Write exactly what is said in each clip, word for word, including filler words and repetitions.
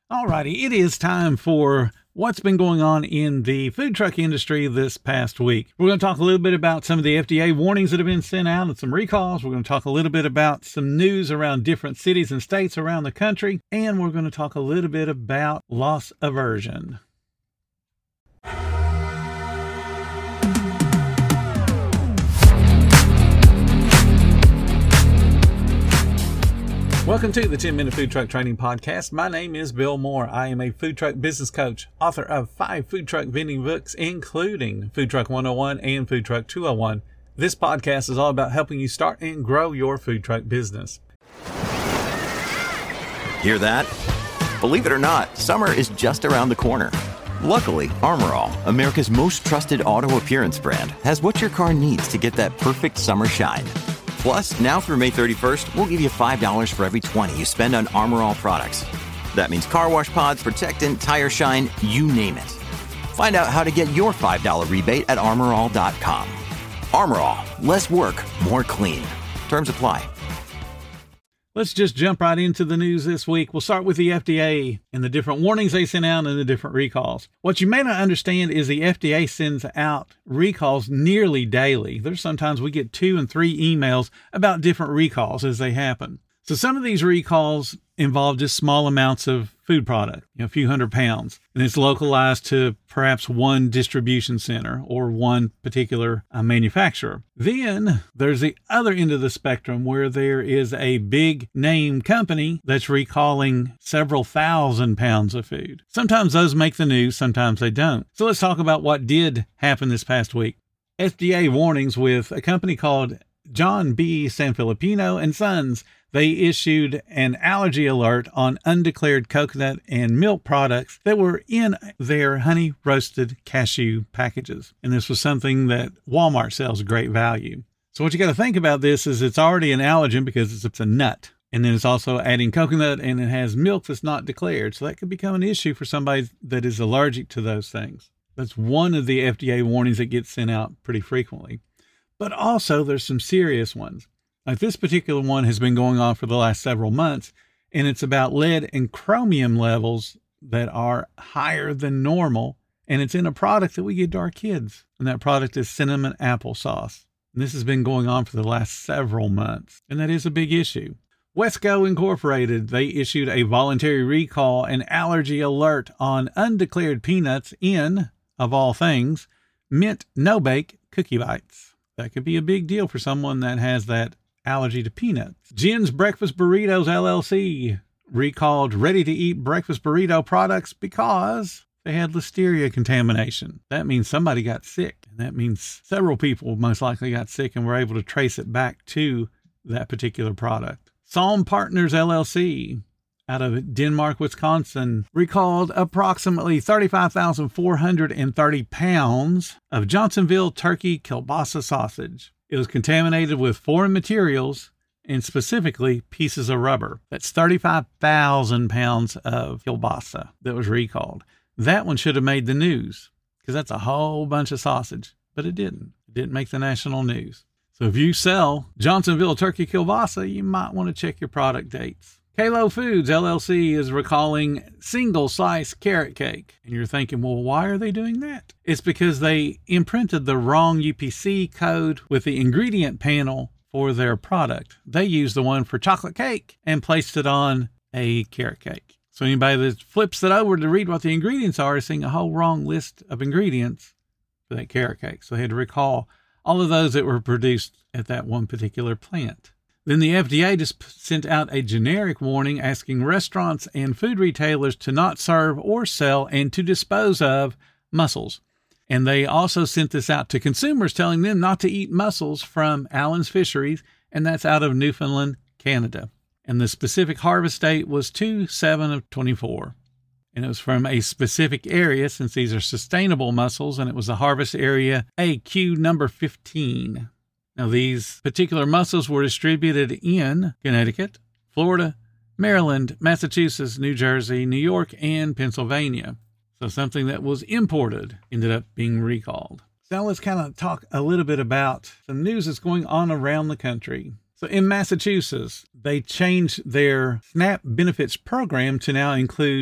Alrighty, it is time for what's been going on in the food truck industry this past week. We're going to talk a little bit about some of the F D A warnings that have been sent out and some recalls. We're going to talk a little bit about some news around different cities and states around the country. And we're going to talk a little bit about loss aversion. Welcome to the ten minute Food Truck Training Podcast. My name is Bill Moore. I am a food truck business coach, author of five food truck vending books, including Food Truck one oh one and Food Truck two oh one. This podcast is all about helping you start and grow your food truck business. Hear that? Believe it or not, summer is just around the corner. Luckily, Armor All, America's most trusted auto appearance brand, has what your car needs to get that perfect summer shine. Plus, now through May thirty-first, we'll give you five dollars for every twenty you spend on Armor All products. That means car wash pods, protectant, tire shine, you name it. Find out how to get your five dollars rebate at armor all dot com. Armor All, less work, more clean. Terms apply. Let's just jump right into the news this week. We'll start with the F D A and the different warnings they sent out and the different recalls. What you may not understand is the F D A sends out recalls nearly daily. There's sometimes we get two and three emails about different recalls as they happen. So some of these recalls involve just small amounts of food product, you know, a few hundred pounds, and it's localized to perhaps one distribution center or one particular uh, manufacturer. Then there's the other end of the spectrum where there is a big name company that's recalling several thousand pounds of food. Sometimes those make the news, sometimes they don't. So let's talk about what did happen this past week. F D A warnings with a company called John B. Sanfilippo and Sons. They issued an allergy alert on undeclared coconut and milk products that were in their honey roasted cashew packages. And this was something that Walmart sells great value. So what you got to think about this is it's already an allergen because it's, it's a nut. And then it's also adding coconut and it has milk that's not declared. So that could become an issue for somebody that is allergic to those things. That's one of the F D A warnings that gets sent out pretty frequently. But also there's some serious ones. Like this particular one has been going on for the last several months, and it's about lead and chromium levels that are higher than normal, and it's in a product that we give to our kids, and that product is cinnamon applesauce. And this has been going on for the last several months, and that is a big issue. Wesco Incorporated, they issued a voluntary recall and allergy alert on undeclared peanuts in, of all things, mint no-bake cookie bites. That could be a big deal for someone that has that allergy to peanuts. Jen's Breakfast Burritos L L C recalled ready-to-eat breakfast burrito products because they had listeria contamination. That means somebody got sick. And that means several people most likely got sick and were able to trace it back to that particular product. Psalm Partners L L C out of Denmark, Wisconsin, recalled approximately thirty-five thousand four hundred thirty pounds of Johnsonville turkey kielbasa sausage. It was contaminated with foreign materials and specifically pieces of rubber. That's thirty-five thousand pounds of kielbasa that was recalled. That one should have made the news because that's a whole bunch of sausage, but it didn't. It didn't make the national news. So if you sell Johnsonville turkey kielbasa, you might want to check your product dates. Kalo Foods L L C is recalling single slice carrot cake. And you're thinking, well, why are they doing that? It's because they imprinted the wrong U P C code with the ingredient panel for their product. They used the one for chocolate cake and placed it on a carrot cake. So anybody that flips it over to read what the ingredients are is seeing a whole wrong list of ingredients for that carrot cake. So they had to recall all of those that were produced at that one particular plant. Then the F D A just sent out a generic warning asking restaurants and food retailers to not serve or sell and to dispose of mussels. And they also sent this out to consumers telling them not to eat mussels from Allen's Fisheries, and that's out of Newfoundland, Canada. And the specific harvest date was two seven of twenty-four. And it was from a specific area since these are sustainable mussels, and it was the harvest area A Q number fifteen. Now, these particular mussels were distributed in Connecticut, Florida, Maryland, Massachusetts, New Jersey, New York, and Pennsylvania. So something that was imported ended up being recalled. Now let's kind of talk a little bit about some news that's going on around the country. So in Massachusetts, they changed their SNAP benefits program to now include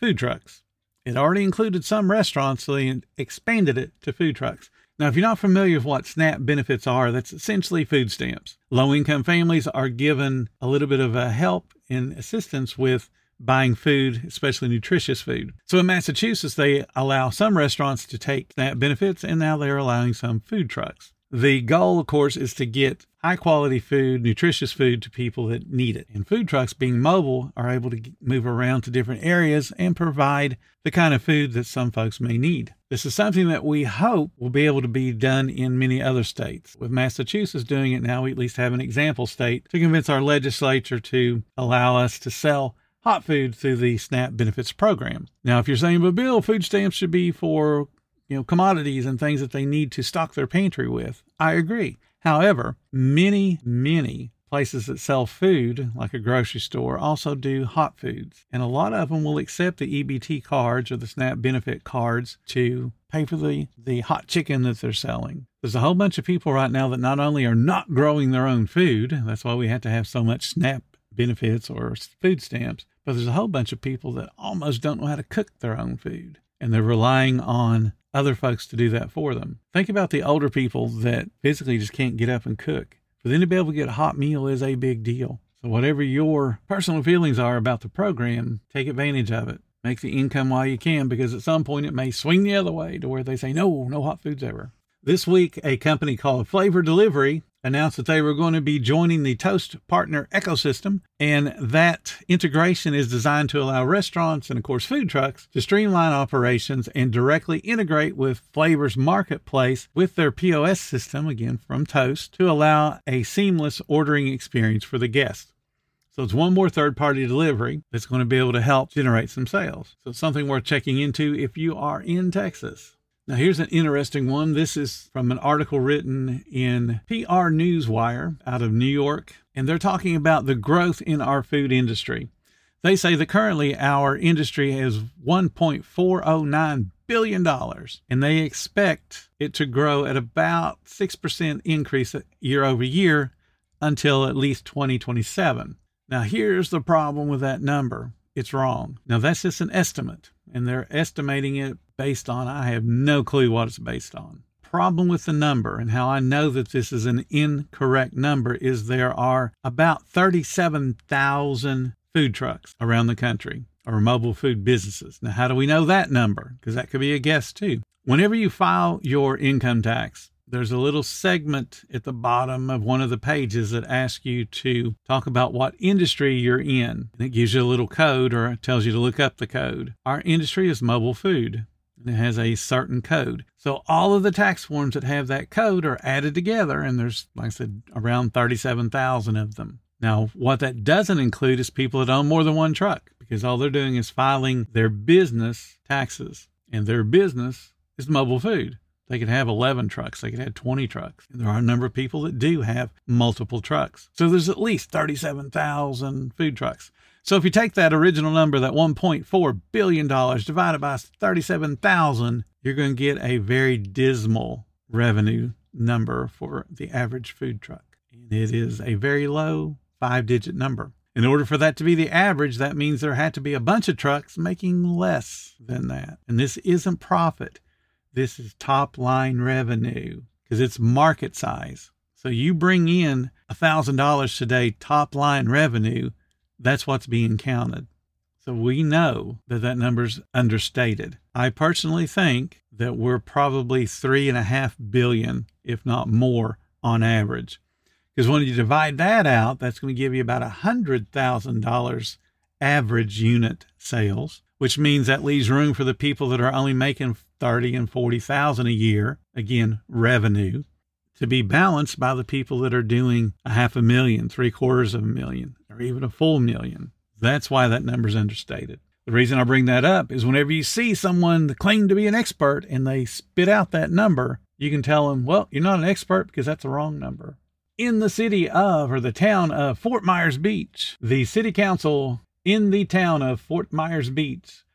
food trucks. It already included some restaurants, so they expanded it to food trucks. Now, if you're not familiar with what SNAP benefits are, that's essentially food stamps. Low-income families are given a little bit of a help and assistance with buying food, especially nutritious food. So in Massachusetts, they allow some restaurants to take SNAP benefits, and now they're allowing some food trucks. The goal, of course, is to get high-quality food, nutritious food to people that need it. And food trucks, being mobile, are able to move around to different areas and provide the kind of food that some folks may need. This is something that we hope will be able to be done in many other states. With Massachusetts doing it now, we at least have an example state to convince our legislature to allow us to sell hot food through the SNAP benefits program. Now, if you're saying, but Bill, food stamps should be for, you know, commodities and things that they need to stock their pantry with, I agree. However, many, many places that sell food, like a grocery store, also do hot foods. And a lot of them will accept the E B T cards or the SNAP benefit cards to pay for the, the hot chicken that they're selling. There's a whole bunch of people right now that not only are not growing their own food, that's why we have to have so much SNAP benefits or food stamps, but there's a whole bunch of people that almost don't know how to cook their own food. And they're relying on other folks to do that for them. Think about the older people that physically just can't get up and cook. For them to be able to get a hot meal is a big deal. So whatever your personal feelings are about the program, take advantage of it. Make the income while you can, because at some point it may swing the other way to where they say, no, no hot foods ever. This week, a company called Flavor Delivery announced that they were going to be joining the Toast Partner ecosystem, and that integration is designed to allow restaurants and, of course, food trucks to streamline operations and directly integrate with Flavor's marketplace with their P O S system, again, from Toast, to allow a seamless ordering experience for the guests. So it's one more third-party delivery that's going to be able to help generate some sales. So it's something worth checking into if you are in Texas. Now, here's an interesting one. This is from an article written in P R Newswire out of New York, and they're talking about the growth in our food industry. They say that currently our industry has one point four oh nine billion dollars, and they expect it to grow at about six percent increase year over year until at least twenty twenty-seven. Now, here's the problem with that number. It's wrong. Now, that's just an estimate, and they're estimating it based on, I have no clue what it's based on. Problem with the number, and how I know that this is an incorrect number, is there are about thirty-seven thousand food trucks around the country, or mobile food businesses. Now, how do we know that number? Because that could be a guess too. Whenever you file your income tax, there's a little segment at the bottom of one of the pages that asks you to talk about what industry you're in. And it gives you a little code, or it tells you to look up the code. Our industry is mobile food, and it has a certain code. So all of the tax forms that have that code are added together, and there's, like I said, around thirty-seven thousand of them. Now, what that doesn't include is people that own more than one truck, because all they're doing is filing their business taxes, and their business is mobile food. They could have eleven trucks. They could have twenty trucks. And there are a number of people that do have multiple trucks. So there's at least thirty-seven thousand food trucks. So if you take that original number, that one point four billion dollars, divided by thirty-seven thousand, you're going to get a very dismal revenue number for the average food truck. And it is a very low five-digit number. In order for that to be the average, that means there had to be a bunch of trucks making less than that. And this isn't profit. This is top line revenue, because it's market size. So you bring in one thousand dollars today, top line revenue, that's what's being counted. So we know that that number's understated. I personally think that we're probably three and a half billion, if not more, on average. Because when you divide that out, that's going to give you about one hundred thousand dollars average unit sales, which means that leaves room for the people that are only making thirty and forty thousand a year, again, revenue, to be balanced by the people that are doing a half a million, three quarters of a million, or even a full million. That's why that number's understated. The reason I bring that up is whenever you see someone claim to be an expert and they spit out that number, you can tell them, well, you're not an expert because that's the wrong number. In the city of, or the town of Fort Myers Beach, the city council in the town of Fort Myers Beach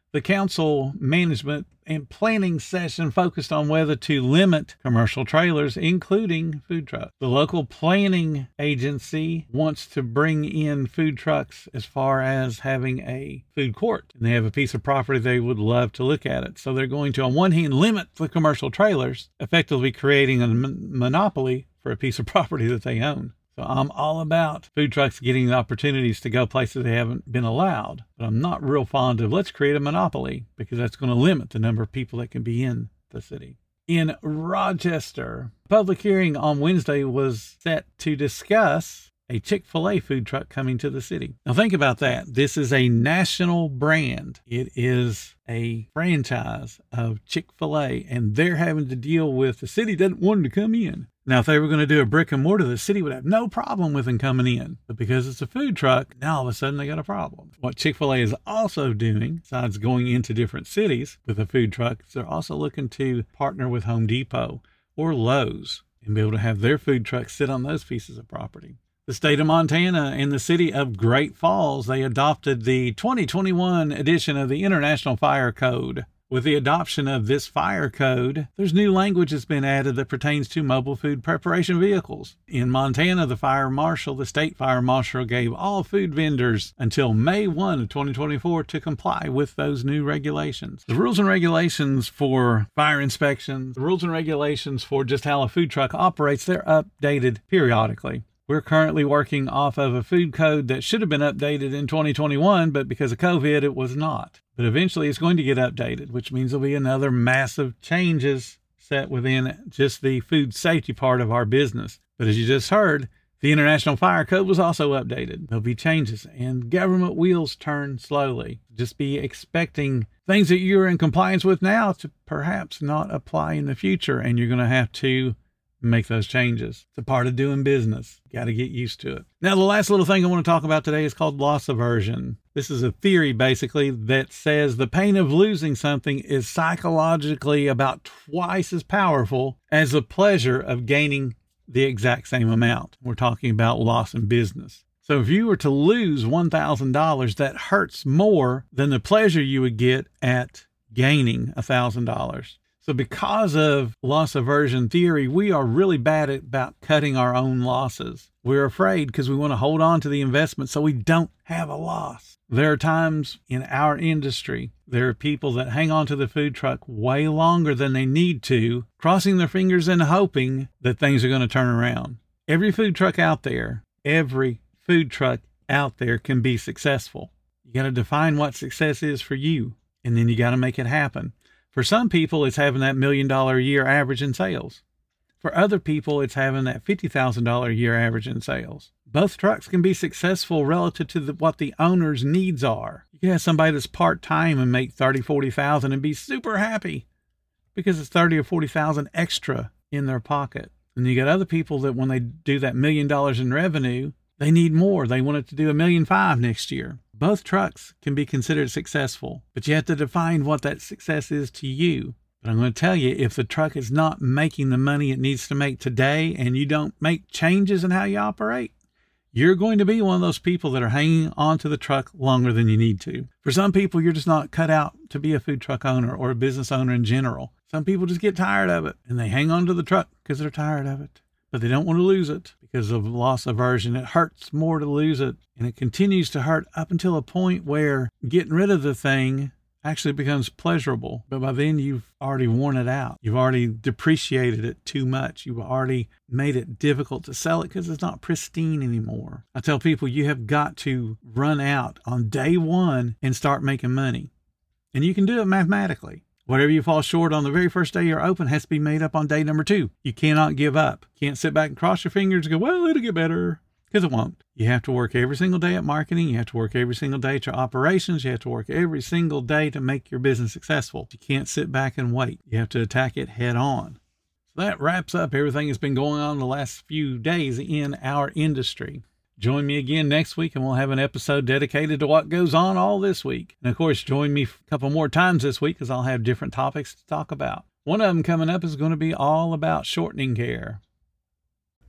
The council management and planning session focused on whether to limit commercial trailers, including food trucks. The local planning agency wants to bring in food trucks as far as having a food court. And they have a piece of property they would love to look at it. So they're going to, on one hand, limit the commercial trailers, effectively creating a mon- monopoly for a piece of property that they own. So I'm all about food trucks getting the opportunities to go places they haven't been allowed. But I'm not real fond of let's create a monopoly, because that's going to limit the number of people that can be in the city. In Rochester, a public hearing on Wednesday was set to discuss a Chick-fil-A food truck coming to the city. Now think about that. This is a national brand. It is a franchise of Chick-fil-A, and they're having to deal with the city doesn't want them to come in. Now, if they were going to do a brick and mortar, the city would have no problem with them coming in. But because it's a food truck, now all of a sudden they got a problem. What Chick-fil-A is also doing, besides going into different cities with a food truck, is they're also looking to partner with Home Depot or Lowe's and be able to have their food trucks sit on those pieces of property. The state of Montana and the city of Great Falls, they adopted the twenty twenty-one edition of the International Fire Code. With the adoption of this fire code, there's new language that's been added that pertains to mobile food preparation vehicles. In Montana, the fire marshal, the state fire marshal, gave all food vendors until May first of twenty twenty-four to comply with those new regulations. The rules and regulations for fire inspections, the rules and regulations for just how a food truck operates, they're updated periodically. We're currently working off of a food code that should have been updated in twenty twenty-one, but because of COVID, it was not. But eventually it's going to get updated, which means there'll be another massive changes set within just the food safety part of our business. But as you just heard, the International Fire Code was also updated. There'll be changes, and government wheels turn slowly. Just be expecting things that you're in compliance with now to perhaps not apply in the future, and you're going to have to make those changes. It's a part of doing business. You got to get used to it. Now, the last little thing I want to talk about today is called loss aversion. This is a theory, basically, that says the pain of losing something is psychologically about twice as powerful as the pleasure of gaining the exact same amount. We're talking about loss in business. So if you were to lose one thousand dollars, that hurts more than the pleasure you would get at gaining one thousand dollars. So because of loss aversion theory, we are really bad at about cutting our own losses. We're afraid because we want to hold on to the investment so we don't have a loss. There are times in our industry, there are people that hang on to the food truck way longer than they need to, crossing their fingers and hoping that things are going to turn around. Every food truck out there, every food truck out there can be successful. You got to define what success is for you, and then you got to make it happen. For some people, it's having that million dollar a year average in sales. For other people, it's having that fifty thousand dollars a year average in sales. Both trucks can be successful relative to the, what the owner's needs are. You can have somebody that's part-time and make thirty thousand dollars, forty thousand dollars and be super happy because it's thirty thousand dollars or forty thousand dollars extra in their pocket. And you got other people that when they do that million dollars in revenue, they need more. They want it to do a million five next year. Both trucks can be considered successful, but you have to define what that success is to you. But I'm going to tell you, if the truck is not making the money it needs to make today and you don't make changes in how you operate, you're going to be one of those people that are hanging on to the truck longer than you need to. For some people, you're just not cut out to be a food truck owner or a business owner in general. Some people just get tired of it and they hang on to the truck because they're tired of it. But they don't want to lose it because of loss aversion. It hurts more to lose it, and it continues to hurt up until a point where getting rid of the thing actually becomes pleasurable. But by then you've already worn it out. You've already depreciated it too much. You've already made it difficult to sell it because it's not pristine anymore. I tell people you have got to run out on day one and start making money. And you can do it mathematically. Whatever you fall short on the very first day you're open has to be made up on day number two. You cannot give up. You can't sit back and cross your fingers and go, well, it'll get better, because it won't. You have to work every single day at marketing. You have to work every single day at your operations. You have to work every single day to make your business successful. You can't sit back and wait. You have to attack it head on. So that wraps up everything that's been going on the last few days in our industry. Join me again next week, and we'll have an episode dedicated to what goes on all this week. And, of course, join me a couple more times this week because I'll have different topics to talk about. One of them coming up is going to be all about shortening care.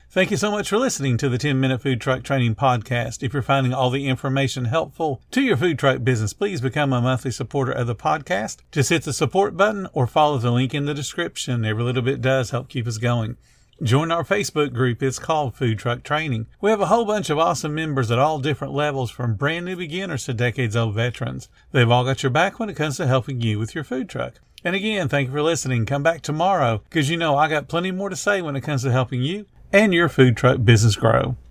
Thank you so much for listening to the ten minute Food Truck Training Podcast. If you're finding all the information helpful to your food truck business, please become a monthly supporter of the podcast. Just hit the support button or follow the link in the description. Every little bit does help keep us going. Join our Facebook group. It's called Food Truck Training. We have a whole bunch of awesome members at all different levels, from brand new beginners to decades-old veterans. They've all got your back when it comes to helping you with your food truck. And again, thank you for listening. Come back tomorrow, because you know I got plenty more to say when it comes to helping you and your food truck business grow.